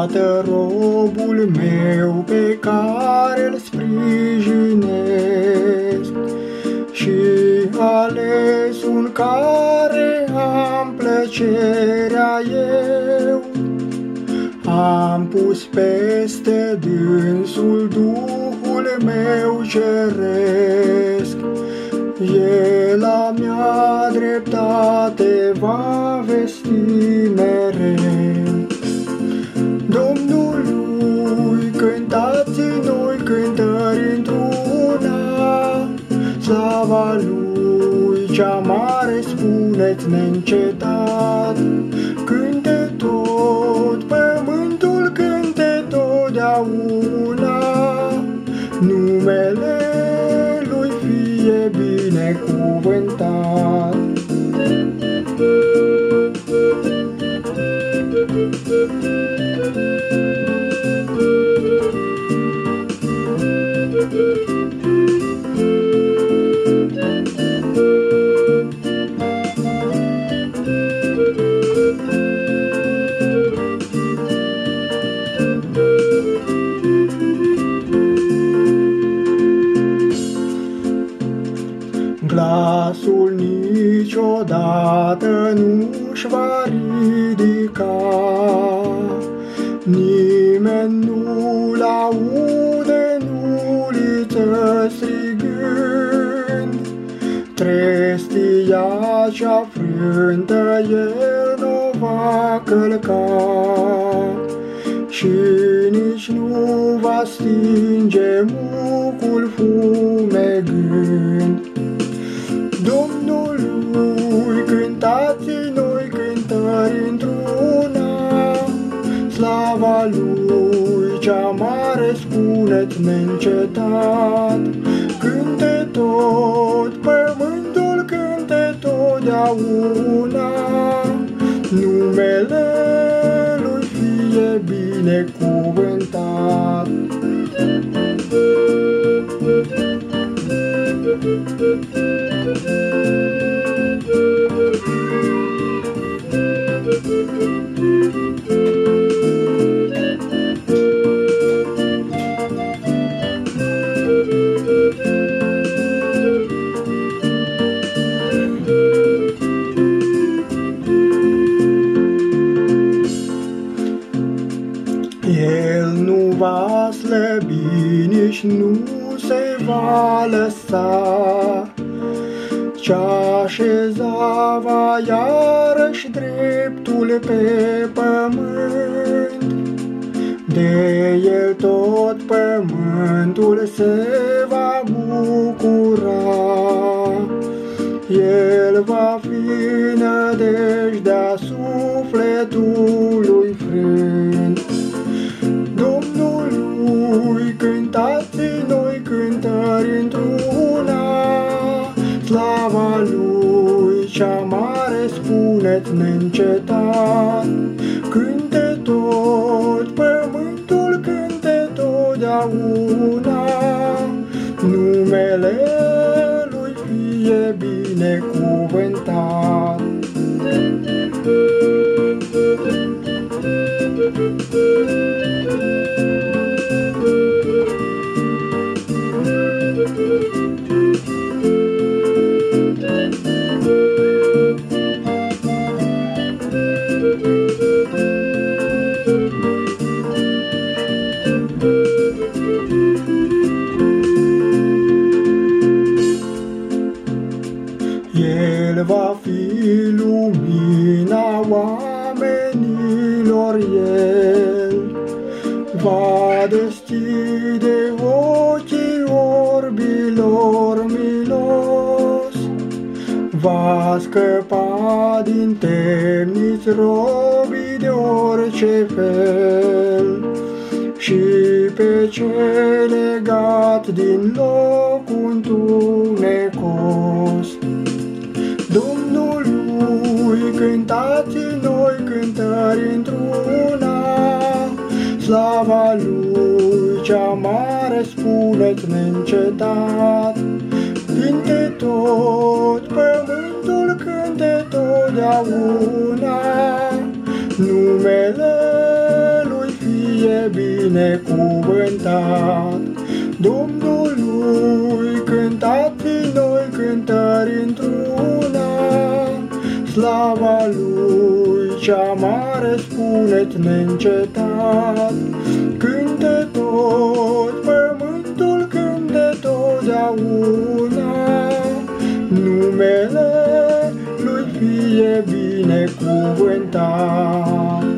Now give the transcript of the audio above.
Iată robul meu pe care îl sprijinesc și alesul în care am plăcerea eu. Am pus peste dânsul Duhul meu ceresc, El a mea dreptate va vesti mereu. Domnului cântați noi cântări într-una, slava Lui cea mare spuneți neîncetat. Cânte tot pământul, cânte totdeauna, numele Lui fie binecuvântat. Glasul niciodată nu-și va ridica, nimeni nu-l aude în uliță strigând. Trestia cea frântă El n-o va călca și nici nu va stinge mucul fumegând. Domnului cântați noi cântări într-una, slava Lui cea mare spuneți neîncetat. Cânte tot pământul, cânte totdeauna, numele Lui fie binecuvântat. El nu va slăbi, nici nu se va lăsa, ce-a așeza va iarăși dreptul pe pământ. De El tot pământul se va bucura, El va fi nădejdea sufletului frânt. Domnului cântați noi cântări într-una, slava Lui cea mare spuneți neîncetat. Cânte tot pământul, cânte totdeauna, numele Lui fie binecuvântat. El va fi lumina oamenilor, El va deschide ochii orbilor milos, va scăpa din temniți robii de orice fel și pe cei legat din locul întunecos. Domnului cântați noi cântări într-una, slava Lui cea mare spuneți neîncetat. Cânte tot pământul, cânte totdeauna, numele Lui fie binecuvântat. Domnului cântați noi cântări într-una, slava Lui cea mare spuneți neîncetat. Cânte tot pământul, cânte totdeauna, numele Lui fie binecuvântat.